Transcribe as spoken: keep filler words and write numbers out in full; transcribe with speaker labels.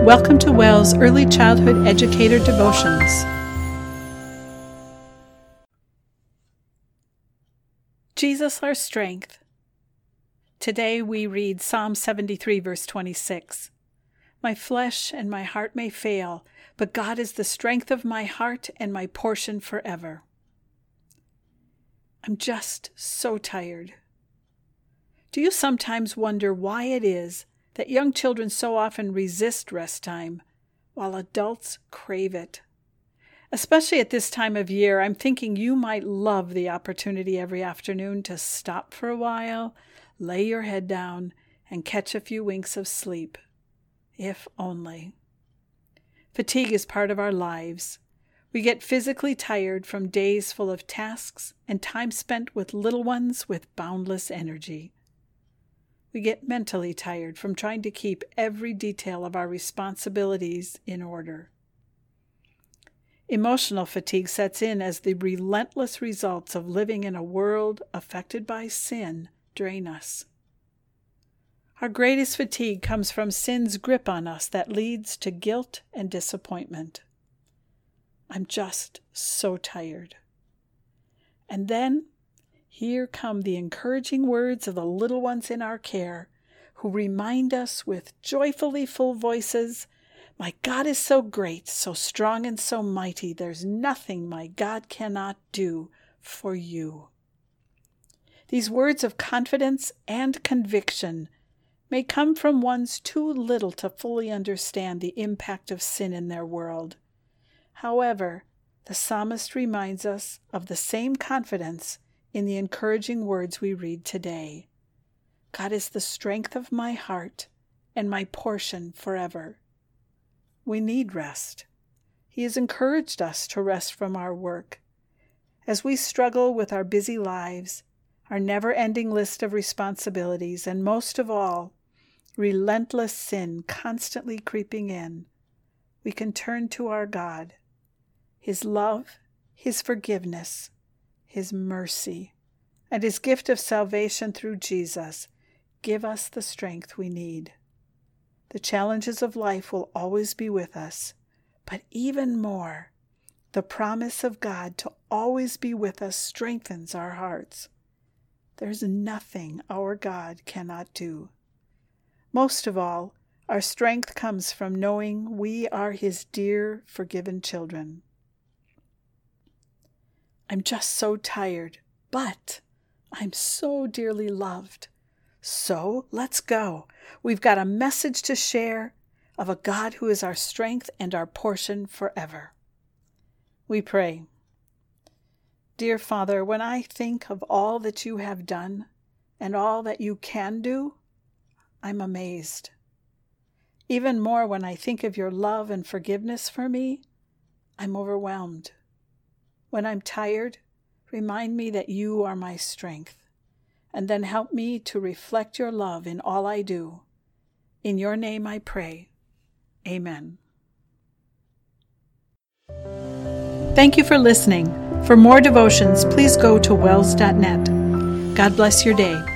Speaker 1: Welcome to WELL's Early Childhood Educator Devotions. Jesus, our strength. Today we read Psalm seventy-three, verse twenty-six. My flesh and my heart may fail, but God is the strength of my heart and my portion forever. I'm just so tired. Do you sometimes wonder why it is that young children so often resist rest time, while adults crave it? Especially at this time of year, I'm thinking you might love the opportunity every afternoon to stop for a while, lay your head down, and catch a few winks of sleep. If only. Fatigue is part of our lives. We get physically tired from days full of tasks and time spent with little ones with boundless energy. We get mentally tired from trying to keep every detail of our responsibilities in order. Emotional fatigue sets in as the relentless results of living in a world affected by sin drain us. Our greatest fatigue comes from sin's grip on us that leads to guilt and disappointment. I'm just so tired. And then here come the encouraging words of the little ones in our care, who remind us with joyfully full voices, "My God is so great, so strong and so mighty, there's nothing my God cannot do for you." These words of confidence and conviction may come from ones too little to fully understand the impact of sin in their world. However, the psalmist reminds us of the same confidence in the encouraging words we read today. God is the strength of my heart and my portion forever. We need rest. He has encouraged us to rest from our work. As we struggle with our busy lives, our never-ending list of responsibilities, and most of all, relentless sin constantly creeping in, we can turn to our God. His love, His forgiveness, His mercy, and His gift of salvation through Jesus give us the strength we need. The challenges of life will always be with us, but even more, the promise of God to always be with us strengthens our hearts. There's nothing our God cannot do. Most of all, our strength comes from knowing we are His dear, forgiven children. I'm just so tired, but I'm so dearly loved. So let's go. We've got a message to share of a God who is our strength and our portion forever. We pray. Dear Father, when I think of all that you have done and all that you can do, I'm amazed. Even more when I think of your love and forgiveness for me, I'm overwhelmed. When I'm tired, remind me that you are my strength, and then help me to reflect your love in all I do. In your name I pray. Amen. Thank you for listening. For more devotions, please go to wells dot net. God bless your day.